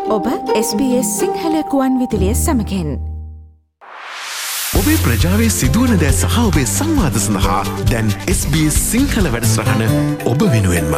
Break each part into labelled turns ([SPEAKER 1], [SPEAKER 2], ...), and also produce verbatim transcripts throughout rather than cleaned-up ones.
[SPEAKER 1] ඔබ S B S Sinhala කුවන් විදුලිය සමගින්
[SPEAKER 2] ඔබේ ප්‍රජාවේ සිදුවන දෑ සහ ඔබේ සංවාද සඳහා දැන් එස් බී එස් සිංහල වැඩසටහන ඔබ වෙනුවෙන්ම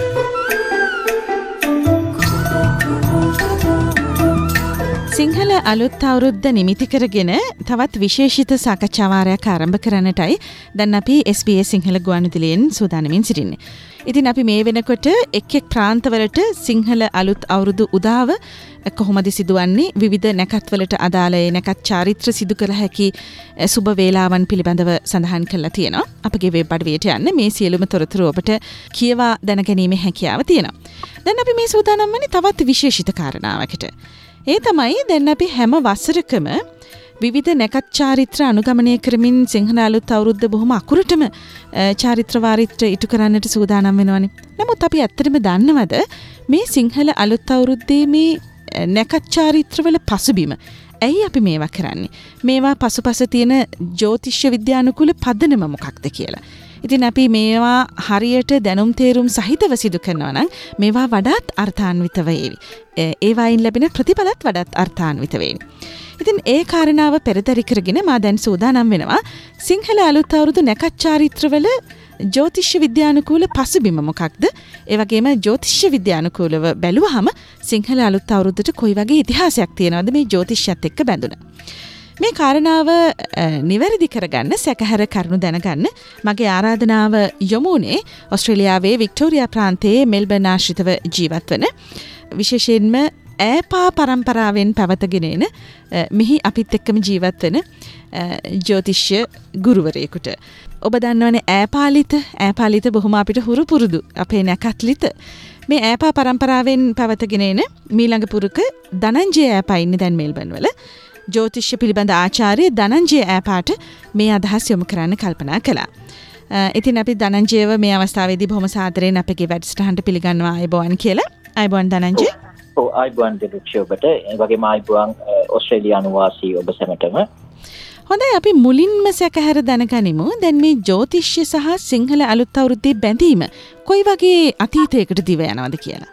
[SPEAKER 3] සිංහල අලුත් අවුරුද්ද නිමිති කරගෙන තවත් විශේෂිත සාකච්ඡා වාරයක් ආරම්භ කරන්නටයි දැන් අපි එස් බී එස් සිංහල ගුවන්විදුලියෙන් සූදානමින් සිටින්නේ. ඉතින් අපි මේ වෙනකොට එක් එක් ප්‍රාන්තවලට සිංහල අලුත් අවුරුදු උදාව කොහොමද සිදුවන්නේ විවිධ නැකත්වලට අදාළ නැකත් චාරිත්‍ර සිදු කළ හැකි සුබ වේලාවන් පිළිබඳව සඳහන් කරලා තියෙනවා. අපගේ වෙබ් අඩවියට යන්න මේ සියලුම තොරතුරු ඔබට කියවා දැනගැනීමේ හැකියාව තියෙනවා. දැන් අපි මේ සූදානම් වන්නේ තවත් විශේෂිත කාරණාවකට. ඒ තමයි දැන් අපි හැම වසරකම විවිධ නැකත් චාරිත්‍ර අනුගමනය කරමින් සිංහල අලුත් අවුරුද්ද බොහොම අකුරටම චාරිත්‍ර වාරිත්‍ර ඉටු කරන්නට සූදානම් වෙනවනේ. නමුත් අපි ඇත්තටම දන්නවද මේ සිංහල අලුත් අවුරුද්දේ මේ නැකත් චාරිත්‍රවල පසුබිම? ඇයි අපි මේවා කරන්නේ? මේවා පසුපස තියෙන ජ්‍යොතිෂ්‍ය විද්‍යානුකූල පදනම මොකක්ද කියලා. ඉතින් අපි මේවා හරියට දැනුම් තේරුම් සහිතව සිදු කරනවා නම් මේවා වඩාත් අර්ථාන්විත වේවි. ඒවායින් ලැබෙන ප්‍රතිඵලත් වඩාත් අර්ථාන්විත වේවි. ඉතින් ඒ කාරණාව පෙරදරි කරගෙන මා දැන් සූදානම් වෙනවා සිංහල අලුත් අවුරුදු නැකත් චාරිත්‍රවල ජ්‍යොතිෂ්‍ය විද්‍යානුකූල පසුබිම මොකක්ද? ඒ වගේම ජ්‍යොතිෂ්‍ය විද්‍යානුකූලව බැලුවහම සිංහල අලුත් අවුරුද්දට කොයි වගේ ඉතිහාසයක් තියෙනවද මේ ජ්‍යොතිෂයත් එක්ක බැඳුන? මේ කාරණාව නිවැරදි කරගන්න සැකහැර කරුණු දැනගන්න මගේ ආරාධනාව යොමුනේ ඔස්ට්‍රේලියාවේ වික්ටෝරියා ප්‍රාන්තයේ මෙල්බර්න් ආශ්‍රිතව ජීවත් වන විශේෂයෙන්ම ඈපා පරම්පරාවෙන් පැවතගෙන එන මෙහි අපිත් එක්කම ජීවත් වෙන ජ්‍යොතිෂ්‍ය ගුරුවරයෙකුට. ඔබ දන්නවනේ ඈපාලිත ඈපාලිත බොහොම අපිට හුරු පුරුදු අපේ නැකත්ලිත. මේ ඈපා පරම්පරාවෙන් පැවතගෙන එන මීළඟ පුරුක ධනංජය ඈපා ඉන්නේ දැන් මෙල්බර්න් වල. ජ්‍යොතිෂ්‍ය පිළිබඳ ආචාර්ය ධනංජය ඈපාට මේ අදහස් යොමු කරන්න කල්පනා කළා. ඉතින් අපි ධනංජයව මේ අවස්ථාවේදී බොහොම සාදරයෙන් අපගේ වැඩසටහනට පිළිගන්නවා අයබෝවන් කියලා. අයබෝවන් ධනංජය.
[SPEAKER 4] ඔව් අයබෝවන් දෙලුක්ෂි ඔබට. ඒ වගේම අයබෝවන් ඕස්ට්‍රේලියානු වාසී ඔබ සැමටම.
[SPEAKER 3] හොඳයි අපි මුලින්ම සැකහැර දැනගනිමු. දැන් මේ ජ්‍යොතිෂ්‍ය සහ සිංහල අලුත් අවුරුද්දේ බැඳීම කොයි වගේ අතීතයකට දිව යනවද කියලා?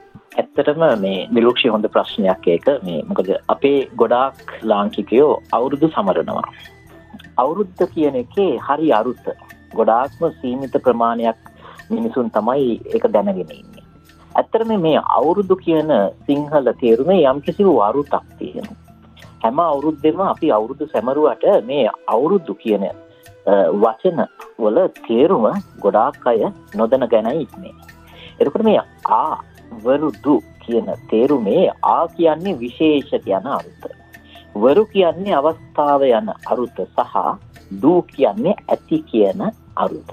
[SPEAKER 4] ඇත්තටම මේ නිලුක්ෂි හොඳ ප්‍රශ්නයක් ඒක. මේ මොකද අපේ ගොඩාක් ලාංකිකයෝ අවුරුදු සමරනවා. අවුරුද්ද කියන එකේ හරි අරුත ගොඩාක්ම සීමිත ප්‍රමාණයක් මිනිසුන් තමයි ඒක දැනගෙන ඉන්නේ. ඇත්තටම මේ අවුරුදු කියන සිංහල තේරුමේ යම්කිසි අරුතක් තියෙනවා. හැම අවුරුද්දෙම අපි අවුරුදු සැමරුවට මේ අවුරුදු කියන වචන වල තේරුම ගොඩාක් අය නොදැන ගැනයි ඉන්නේ. එතකොට මේ ආ වරුදු කියන තේරුමේ ආ කියන්නේ විශේෂ කියන අරුත. වරු කියන්නේ අවස්ථාව යන අරුත සහ දු කියන්නේ ඇති කියන අරුත.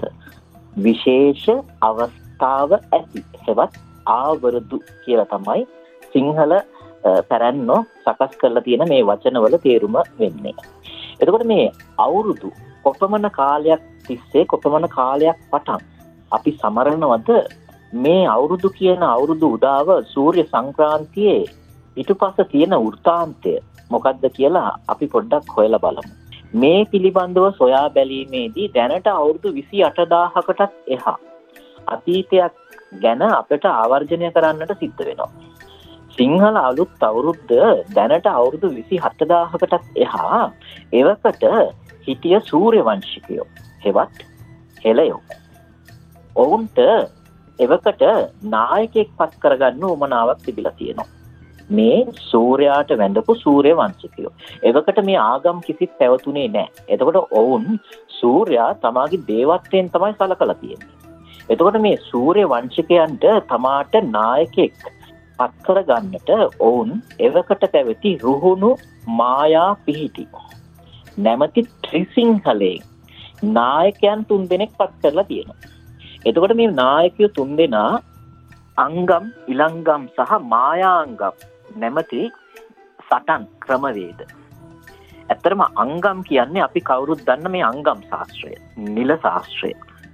[SPEAKER 4] විශේෂ අවස්ථාව ඇති. හෙවත් ආවරුදු කියලා තමයි සිංහල පැරැන්නෝ සකස් කරලා තියෙන මේ වචනවල තේරුම වෙන්නේ. එතකොට මේ අවුරුදු කොපමණ කාලයක් තිස්සේ කොපමණ කාලයක් පටන් අපි සමරනවද මේ අවුරුදු කියන අවුරුදු උදාව සූර්ය සංක්‍රාන්තියේ පිටුපස තියෙන වෘත්තාන්තය මොකක්ද කියලා අපි පොඩ්ඩක් හොයලා බලමු. මේ පිළිබඳව සොයා බැලීමේදී දැනට අවුරුදු විසි අට දාහකටත් එහා අතීතයක් ගැන අපට ආවර්ජනය කරන්නට සිද්ධ වෙනවා. සිංහල අලුත් අවුරුද්ද දැනට අවුරුදු විසි හත දාහකටත් එහා එවකට හිටිය සූර්ය වංශිකයෝ හෙවත් හෙළයෝ. ඔවුන්ට එවකට නායකයෙක් පත් කරගන්න උවමනාවක් තිබිලා තියෙනවා. මේ සූර්යාට වැඳපු සූර්ය වංශිකයෝ. එවකට මේ ආගම් කිසිත් පැවතුනේ නැහැ. එතකොට ඔවුන් සූර්යා තමාගේ දේවත්වයෙන් තමයි සලකලා තියෙන්නේ. එතකොට මේ සූර්ය වංශිකයන්ට තමාට නායකයෙක් පත් කරගන්නට ඔවුන් එවකට පැවති රුහුණු මායා පිහිටි නැමැති ත්‍රිසිංහලයෙන් නායකයන් තුන් දෙනෙක් පත් කරලා තියෙනවා. එතකොට මේ නායකයෝ තුන් දෙනා අංගම් ඉලංගම් සහ මායාංගම් නැමැති සටන් ක්‍රමවේද. ඇත්තටම අංගම් කියන්නේ අපි කවුරුත් දන්න මේ අංගම් ශාස්ත්‍රය, නිල ශාස්ත්‍රය.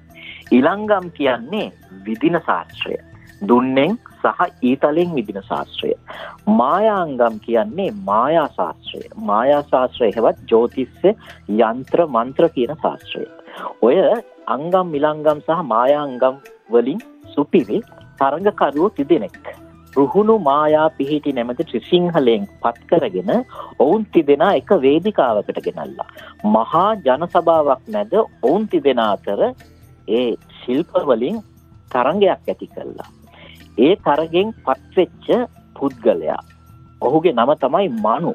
[SPEAKER 4] ඉලංගම් කියන්නේ විදින ශාස්ත්‍රය, දුන්නෙන් සහ ඊතලෙන් විදින ශාස්ත්‍රය. මායාංගම් කියන්නේ මායා ශාස්ත්‍රය. මායා ශාස්ත්‍රය හෙවත් ජ්‍යොතිෂ්‍ය යන්ත්‍ර මන්ත්‍ර කියන ශාස්ත්‍රය. ඔය අංගම් ඉලංගම් සහ මායාංගම් වලින් සුපිරි තරඟකරුවෝ තිදෙනෙක් රුහුණු මායා පිහිටි නැමැති ත්‍රිසිංහලයෙන් පත් කරගෙන ඔවුන් තිදෙනා එක වේදිකාවකට ගෙනල්ලා මහා ජන සභාවක් මැද ඔවුන් තිදෙනා අතර ඒ ශිල්ප වලින් තරංගයක් ඇති කළා. ඒ තරගෙන් පත්වෙච්ච පුද්ගලයා ඔහුගේ නම තමයි මනු.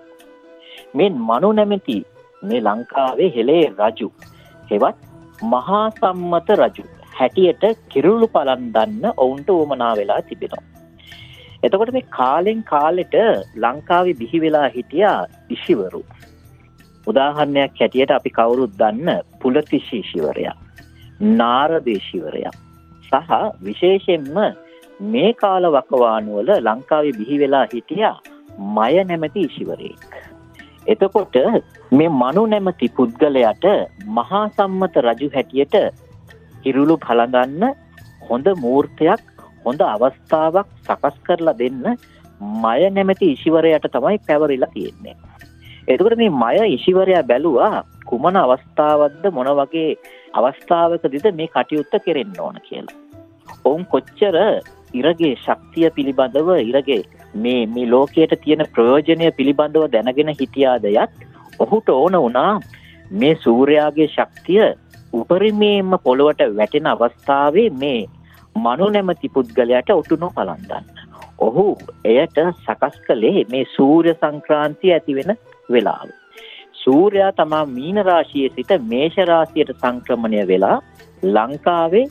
[SPEAKER 4] මේ මනු නැමැති මේ ලංකාවේ හෙළේ රජු හෙවත් මහා සම්මත රජු හැටියට කිරුළු පලන් දන්න ඔවුන්ට උවමනා වෙලා තිබෙනවා. එතකොට මේ කාලෙන් කාලෙට ලංකාවේ බිහි වෙලා හිටියා ඍෂිවරු. උදාහරණයක් හැටියට අපි කවුරුත් දන්න පුලතිෂි ඍෂිවරයා, නාරද ඍෂිවරයා සහ විශේෂයෙන්ම මේ කාල වකවානුවල ලංකාවේ බිහි වෙලා හිටියා මය නැමැති ඍෂිවරයෙක්. එතකොට මේ මනු නැමැති පුද්ගලයාට මහා සම්මත රජු හැටියට කිරුළු පළඳන්න හොඳ මූර්තයක්, හොඳ අවස්ථාවක් සකස් කරලා දෙන්න මය නැමැති ඍෂිවරයාට තමයි පැවරිලා තියෙන්නේ. එතකොට මේ මය ඍෂිවරයා බැලුවා කුමන අවස්ථාවක්ද මොන වගේ අවස්ථාවකදීද මේ කටයුත්ත කෙරෙන්න ඕන කියලා. ඔවුන් කොච්චර ඉරගේ ශක්තිය පිළිබඳව ඉරගේ මේ මේ ලෝකයට තියෙන ප්‍රයෝජනය පිළිබඳව දැනගෙන හිටියාද යත් ඔහුට ඕන වුණා මේ සූර්යාගේ ශක්තිය උපරිමයෙන්ම පොළොවට වැටෙන අවස්ථාවේ මේ මනු නැමැති පුද්ගලයාට ඔටුනු පලන්දන්න. ඔහු එයට සකස් කළේ මේ සූර්ය සංක්‍රාන්තිය ඇති වෙන වෙලාව. සූර්යා තමා මීන රාශියේ සිට මේෂ රාශියට සංක්‍රමණය වෙලා ලංකාවේ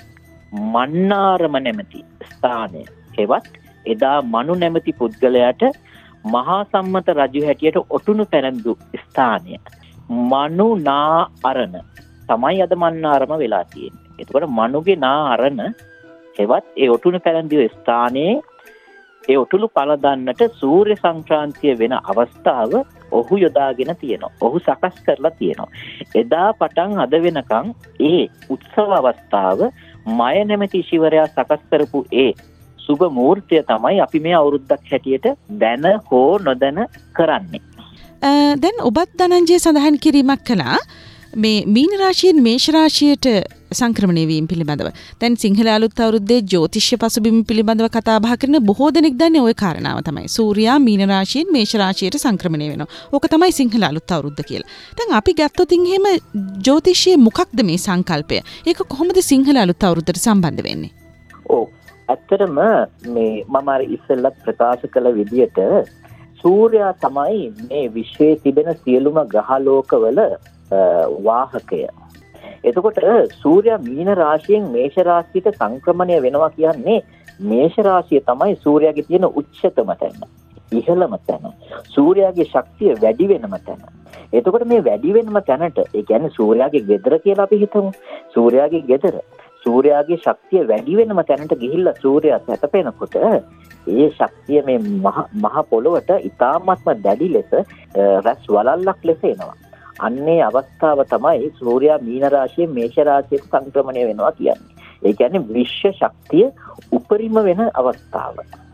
[SPEAKER 4] මන්නාරම නැමැති ස්ථානය හෙවත් එදා මනු නැමැති පුද්ගලයාට මහා සම්මත රජු හැටියට ඔටුනු පැලඳු ස්ථානය මනු නා අරණ තමයි අද මන්නාරම වෙලා තියෙන්නේ. එතකොට මනුගේ නා අරණ හෙවත් ඒ ඔටුනු පැලඳිය ස්ථානයේ ඒ ඔටුළු පළදන්නට සූර්ය සංක්‍රාන්තිය වෙන අවස්ථාව ඔහු යොදාගෙන තියෙනවා. ඔහු සකස් කරලා තියෙනවා. එදා පටන් අද වෙනකන් ඒ උත්සව අවස්ථාව මය නැමැති ශිවරයා සකස් කරපු ඒ සුබ මූර්තිය තමයි අපි මේ අවුරුද්දක් හැටියට දැන හෝ නොදැන කරන්නේ.
[SPEAKER 3] දැන් ඔබත් ධනංජය සඳහන් කිරීමක් කළා මේ මීන රාශියෙන් මේෂ රාශියට සංක්‍රමණය වීම පිළිබඳව. දැන් සිංහල අලුත් අවුරුද්දේ ජ්‍යොතිෂ්‍ය පසුබිම පිළිබඳව කතා බහ කරන බොහෝ දෙනෙක් දන්නේ ওই කාරණාව තමයි. සූර්යා මීන රාශියෙන් මේෂ රාශියට සංක්‍රමණය වෙනවා. ඕක තමයි සිංහල අලුත් අවුරුද්ද කියලා. දැන් අපි ගත්තොත් එහෙම ජ්‍යොතිෂයේ මොකක්ද මේ සංකල්පය? ඒක කොහොමද සිංහල අලුත් අවුරුද්දට සම්බන්ධ වෙන්නේ?
[SPEAKER 4] ඔව්. ඇත්තටම මේ මම අර ඉස්සෙල්ලා ප්‍රකාශ කළ විදිහට සූර්යා තමයි මේ විශ්වයේ තිබෙන සියලුම ග්‍රහලෝකවල වාහකය. එතකොට සූර්යා මීන රාශියෙන් මේෂ රාශියට සංක්‍රමණය වෙනවා කියන්නේ මේෂ රාශිය තමයි සූර්යාගේ තියෙන උච්චතම තැන, ඉහළම තැන, සූර්යාගේ ශක්තිය වැඩි වෙනම තැන. එතකොට මේ වැඩි වෙනම තැනට, ඒ කියන්නේ සූර්යාගේ ගෙදර කියලා අපි හිතමු. සූර්යාගේ ගෙදර සූර්යාගේ ශක්තිය වැඩි වෙනම තැනට ගිහිල්ලා සූර්යා සැතපෙනකොට ඒ ශක්තිය මේ මහ පොළොවට ඉතාමත්ම දැඩි ලෙස රැස් වලල්ලක් ලෙස එනවා. අන්නේ අවස්ථාව තමයි සූර්යා මීන රාශියෙන් මේෂ රාශියට සංක්‍රමණය වෙනවා කියන්නේ. ඒ කියන්නේ විශ්ව ශක්තිය උපරිම වෙන අවස්ථාව.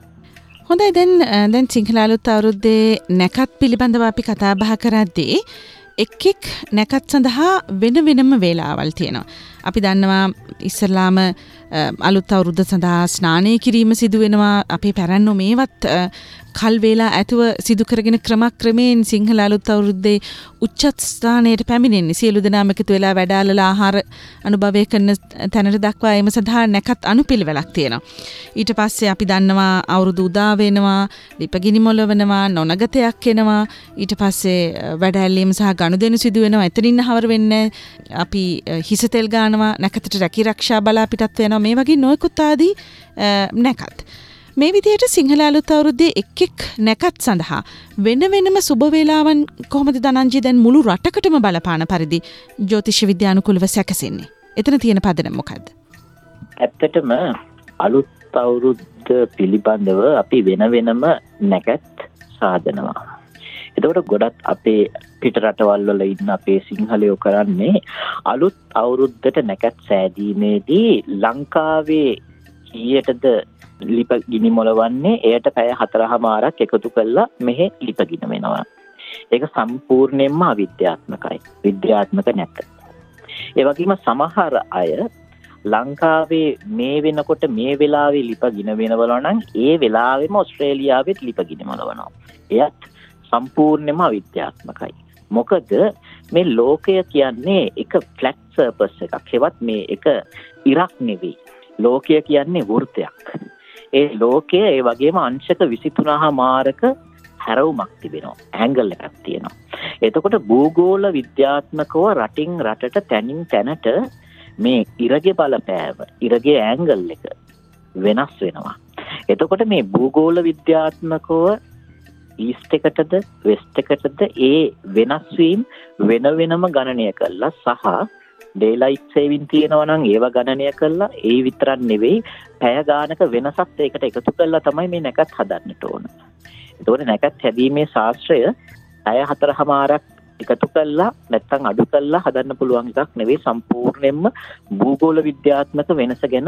[SPEAKER 3] හොඳයි, දැන් දැන් සිංහල අලුත් අවුරුද්දේ නැකත් පිළිබඳව අපි කතා බහ කරද්දී එක් එක් නැකත් සඳහා වෙන වෙනම වේලාවල් තියෙනවා. අපි දන්නවා ඉස්සරලාම අලුත් අවුරුද්ද සඳහා ස්නානය කිරීම සිදු වෙනවා. අපේ පැරැන්නෝ මේවත් කල් වේලා ඇතුව සිදු කරගෙන ක්‍රමක්‍රමයෙන් සිංහල අලුත් අවුරුද්දේ උච්චත් ස්ථානයට පැමිණෙන්නේ. සියලු දෙනාම එකතු වෙලා වැඩාලලා ආහාර අනුභවය කරන තැනට දක්වා එම සඳහා නැකත් අනුපිළිවෙලක් තියෙනවා. ඊට පස්සේ අපි දන්නවා අවුරුදු උදා වෙනවා, ලිපගිනි මොළවනවා, නොනගතයක් එනවා. ඊට පස්සේ වැඩැල්ලීම සහ ගනුදෙනු සිදු වෙනවා. එතනින් හවර වෙන්නේ අපි හිස තෙල් ගානවා, නැකතට රැකී ආරක්ෂා බලා පිටත් වෙනවා. මේ වගේ නොයෙකුත් ආදී නැකත්. මේ විදිහට සිංහල අලුත් අවුරුද්දේ එක් එක් නැකත් සඳහා වෙන වෙනම සුබ වේලාවන් කොහොමද ධනංජය දැන් මුළු රටකටම බලපාන පරිදි ජ්‍යොතිෂ විද්‍යානුකූලව සැකසෙන්නේ? එතන තියෙන පදනම මොකද්ද?
[SPEAKER 4] ඇත්තටම අලුත් අවුරුද්ද පිළිබඳව අපි වෙන වෙනම නැකත් සාදනවා. එතකොට ගොඩක් අපේ පිට රටවල් වල ඉන්න අපේ සිංහලයෝ කරන්නේ අලුත් අවුරුද්දට නැකත් සෑදීමේදී ලංකාවේ කීයටද ලිප ගිනි මොලවන්නේ, එයට පැය හතරමාරක් එකතු කරලා මෙහෙ ලිප ගින වෙනවා. ඒක සම්පූර්ණයෙන්ම අවිද්‍යාත්මකයි. විද්‍යාත්මක නැත. ඒ වගේම සමහර අය ලංකාවේ මේ වෙනකොට මේ වෙලාවේ ලිපගින වෙනවල නම් ඒ වෙලාවෙම ඕස්ට්‍රේලියාවෙත් ලිපගින මලවනවා. එයත් සම්පූර්ණයෙන්ම අවිද්‍යාත්මකයි. මොකද මේ ලෝකය කියන්නේ එක ෆ්ලැට් සර්ෆස් එකක්. හෙවත් මේ එක ඉරක් නෙවෙයි. ලෝකය කියන්නේ වෘත්තයක්. ඒ ලෝකය ඒ වගේම අංශක විසිතුනහ මාරක හැරවුමක් තිබෙනවා. ඇංගල් එකක් තියෙනවා. එතකොට භූගෝල විද්‍යාත්මකව රටින් රටට තැනින් තැනට මේ ඉරගේ බලපෑම, ඉරගේ ඇංගල් එක වෙනස් වෙනවා. එතකොට මේ භූගෝල විද්‍යාත්මකව ඊස්ට් එකටද වෙස්ට් එකටද ඒ වෙනස් වීම වෙන වෙනම ගණනය කළා සහ ඩේලයිට් සේවින් තියෙනවා නම් ඒව ගණනය කළා. ඒ විතරක් නෙවෙයි පැය ගානක වෙනසක් ඒකට එකතු කළා තමයි මේ නැකත් හදන්නට ඕන. ඒතකොට නැකත් හැදීමේ ශාස්ත්‍රය පැය හතරමාරක් එකතු කළා නැත්නම් අඩු කළා හදන්න පුළුවන් එකක් නෙවෙයි. සම්පූර්ණයෙන්ම භූගෝල විද්‍යාත්මක වෙනස ගැන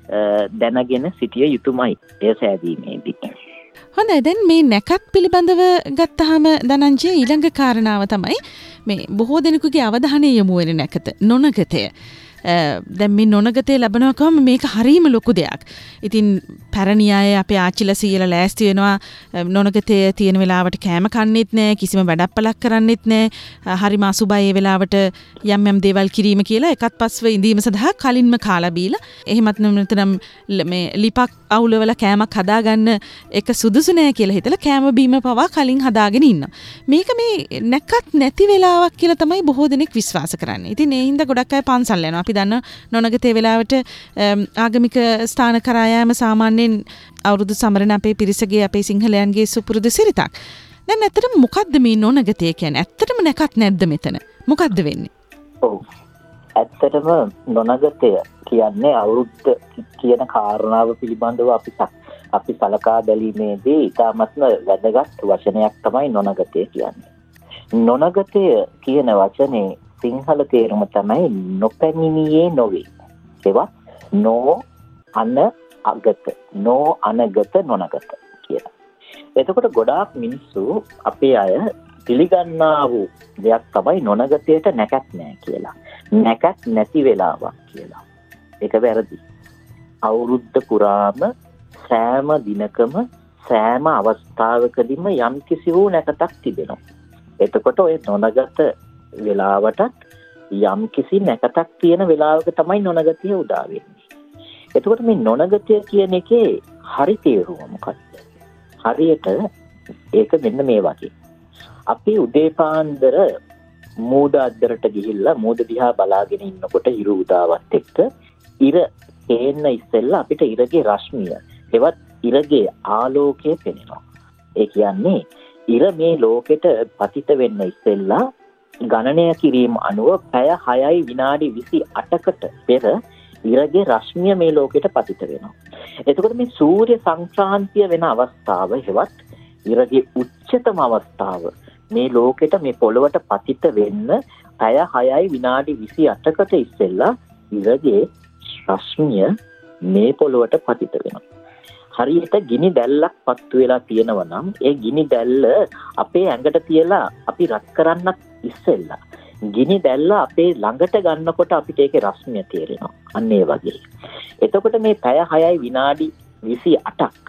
[SPEAKER 4] දැනගෙන සිටිය යුතුමයි එය සෑදීමේදී.
[SPEAKER 3] හොඳයි, දැන් මේ නැකත් පිළිබඳව ගත්තාම ධනංජය ඊළඟ කාරණාව තමයි මේ බොහෝ දෙනෙකුගේ අවධානය යොමු වෙන නැකත නොනගතය. දැන් මේ නොනගතේ ලැබනකම මේක හරීම ලොකු දෙයක්. ඉතින් පැරණි අය අපේ ආච්චිලා සීයලා ලෑස්ති වෙනවා නොනගතේ තියෙන වෙලාවට කෑම කන්නෙත් නැහැ, කිසිම වැඩප්පලක් කරන්නෙත් නැහැ. හරිම අසුබයි ඒ වෙලාවට යම් යම් දේවල් කිරීම කියලා එකත් පස්ව ඉඳීම සඳහා කලින්ම කාලා බීලා එහෙමත් නැත්නම් මේ ලිපක් අවුලවල කෑමක් හදාගන්න එක සුදුසු නෑ කියලා හිතලා කෑම බීම පවා කලින් හදාගෙන ඉන්නවා. මේක මේ නැකත් නැති වෙලාවක් කියලා තමයි බොහෝ දෙනෙක් විශ්වාස කරන්නේ. ඉතින් ඒ හින්දා ගොඩක් අය පන්සල් යනවා. අපි දන්න නොනගතේ වෙලාවට ආගමික ස්ථාන කරා යාම සාමාන්‍යයෙන් අවුරුදු සමරන අපේ පිරිසගේ අපේ සිංහලයන්ගේ සුපුරුදු සිරිතක්. දැන් ඇත්තටම මොකද්ද මේ නොනගතේ කියන්නේ? ඇත්තටම නැකත් නැද්ද මෙතන? මොකද්ද වෙන්නේ?
[SPEAKER 4] ඔව්. ඇත්තටම නොනගතය කියන්නේ අවුරුද්ද කියන කාරණාව පිළිබඳව අපි අපි සලකා බැලීමේදී ඉතාමත්ම වැදගත් වචනයක් තමයි නොනගතය කියන්නේ. නොනගතය කියන වචනේ සිංහල තේරුම තමයි නොපැමිණියේ නොවේ. ඒවත් නෝ අන අගත නෝ අනගත නොනගත කියලා. එතකොට ගොඩාක් මිනිස්සු අපේ අය පිළිගන්නා වූ දෙයක් තමයි නොනගතයට නැකත් නැහැ කියලා. නැකත් නැති වෙලාවක් කියලා. ඒක වැරදි. අවුරුද්ද පුරාම සෑම දිනකම සෑම අවස්ථාවකදීම යම් කිසි වූ නැකතක් තිබෙනවා. එතකොට ඔය නොනගත වෙලාවටත් යම් කිසි නැකතක් තියෙන වෙලාවක තමයි නොනගතිය උදා වෙන්නේ. එතකොට මේ නොනගතිය කියන එකේ හරි තේරුම මොකක්ද? හරියට ඒක මෙන්න මේ වගේ. අපි උදේ පාන්දර මූද අද්දරට ගිහිල්ලා මූද දිහා බලාගෙන ඉන්නකොට ඉර උදාවත් එක්ක ඉර පේන්න ඉස්සෙල්ලා අපිට ඉරගේ රශ්මිය එවත් ඉරගේ ආලෝකය පෙනෙනවා. ඒ කියන්නේ ඉර මේ ලෝකෙට පතිත වෙන්න ඉස්සෙල්ලා ගණනය කිරීම අනුව පැය හයයි විනාඩි විසි අටකට පෙර ඉරගේ රශ්මිය මේ ලෝකෙට පතිත වෙනවා. එතකොට මේ සූර්ය සංක්‍රාන්තිය වෙන අවස්ථාව හෙවත් ඉරගේ උච්චතම අවස්ථාව මේ ලෝකෙට මේ පොළොවට පතිත වෙන්න පැය හයයි විනාඩි විසි අටකට ඉස්සෙල්ලා ඉරගේ රශ්මිය මේ පොළොවට පතිත වෙනවා. හරියට ගිනි දැල්ලක් පත්තු වෙලා තියෙනවා නම් ඒ ගිනි දැල්ල අපේ ඇඟට තියලා අපි රත් කරන්නත් ඉස්සෙල්ලා ගිනි දැල්ල අපේ ළඟට ගන්නකොට අපිට ඒකේ රශ්මිය තේරෙනවා. අන්න ඒ වගේ. එතකොට මේ පැය හයයි විනාඩි විසි අටක්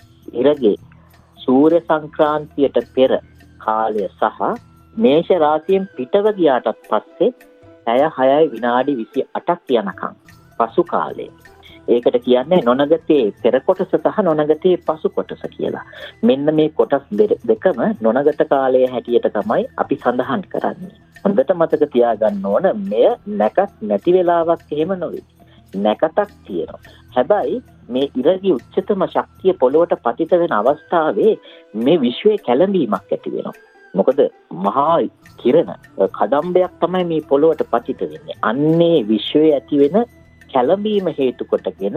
[SPEAKER 4] ඉරගේ සූර්ය සංක්‍රාන්තියට පෙර කාලය සහ මේෂ රාශියෙන් පිටව ගියාටත් පස්සේ පැය හයයි විනාඩි විසි අටක් යනකම් පසු කාලය. ඒකට කියන්නේ නොනගතේ පෙර කොටස සහ නොනගතේ පසු කොටස කියලා. මෙන්න මේ කොටස් දෙකම නොනගත කාලයේ හැටියට තමයි අපි සඳහන් කරන්නේ. හොඳට මතක තියාගන්න ඕන මෙය නැකත් නැති වෙලාවක් එහෙම නොවේ. නැකතක් තියෙනවා. හැබැයි මේ ඉරගේ උච්චතම ශක්තිය පොළොවට පතිත වෙන අවස්ථාවේ මේ විශ්වයේ කැළඹීමක් ඇති වෙනවා. මොකද මහා කිරණ කදම්බයක් තමයි මේ පොළොවට පතිත වෙන්නේ. අන්නේ විශ්වයේ ඇති වෙන කැළඹීම හේතු කොටගෙන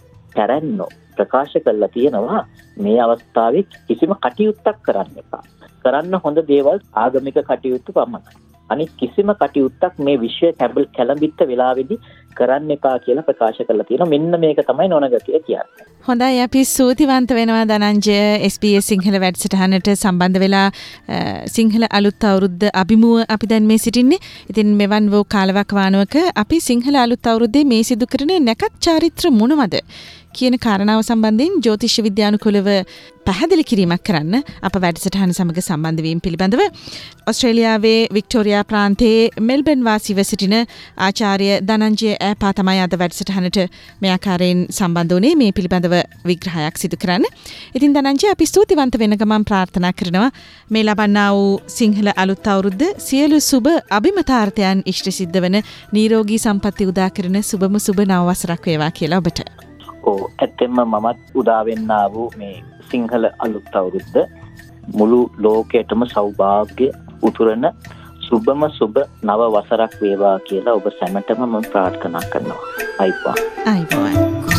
[SPEAKER 4] තරන්නෝ ප්‍රකාශ කරලා තියෙනවා මේ අවස්ථාවේ කිසිම කටයුත්තක් කරන්න එපා. කරන්න හොඳ දේවල් ආගමික කටයුතු පමණයි. අනිත් කිසිම කටයුත්තක් මේ විශ්වයේ කැළඹිච්ච වෙලාවේදී කරන්න එපා කියලා ප්‍රකාශ කරලා තියෙනවා. මෙන්න මේක තමයි නොනගතිය කියන්නේ.
[SPEAKER 3] හොඳයි අපි සූතිවන්ත වෙනවා Dhananjaya S B S Sinhala වැඩසටහනට සම්බන්ධ වෙලා සිංහල අලුත් අවුරුද්ද අභිමුව අපි දැන් මේ සිටින්නේ. ඉතින් මෙවන් වූ කාලවකවානුවක අපි සිංහල අලුත් අවුරුද්දේ මේ සිදු කරන නැකත් චාරිත්‍ර මොනවද කියන කාරණාව සම්බන්ධයෙන් ජ්‍යොතිෂ විද්‍යානුකූලව පැහැදිලි කිරීමක් කරන්න අප වැඩසටහන සමග සම්බන්ධ වීම පිළිබඳව ඔස්ට්‍රේලියාවේ වික්ටෝරියා ප්‍රාන්තයේ මෙල්බර්න් වාසීව සිටින ආචාර්ය ධනංජය ඈපා තමයි අද වැඩසටහනට මේ ආකාරයෙන් සම්බන්ධ වුණේ මේ පිළිබඳව විග්‍රහයක් සිදු කරන්න. ඉතින් ධනංජය අපි ස්තුතිවන්ත වෙන ගමන් ප්‍රාර්ථනා කරනවා මේ ලබන්නා වූ සිංහල අලුත් අවුරුද්ද සියලු සුබ අභිමතාර්ථයන් ඉෂ්ට සිද්ධ වන නිරෝගී සම්පත්ති උදා කරන සුබම සුබ නව වසරක් වේවා කියලා ඔබට.
[SPEAKER 4] ඕ ඇත්තෙන්ම මමත් උදාවෙන්නා වූ මේ සිංහල අලුත් අවුරුද්ද මුළු ලෝකයටම සෞභාග්‍ය උතුරන සුබම සුබ නව වසරක් වේවා කියලා ඔබ සැමටම මම ප්‍රාර්ථනා කරනවා. අයිබෝන්.
[SPEAKER 3] අයිබෝන්.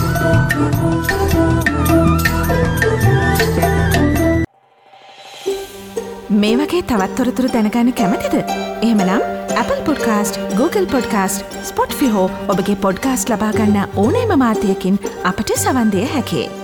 [SPEAKER 1] මේ වගේ තවත් තොරතුරු දැනගන්න කැමතිද? එහෙමනම් Apple Podcast, Google Podcast, Spotify හෝ ඔබගේ පොඩ්කාස්ට් ලබා ගන්න ඕනෑම මාධ්‍යයකින් අපට සවන් දෙන්න හැකියි.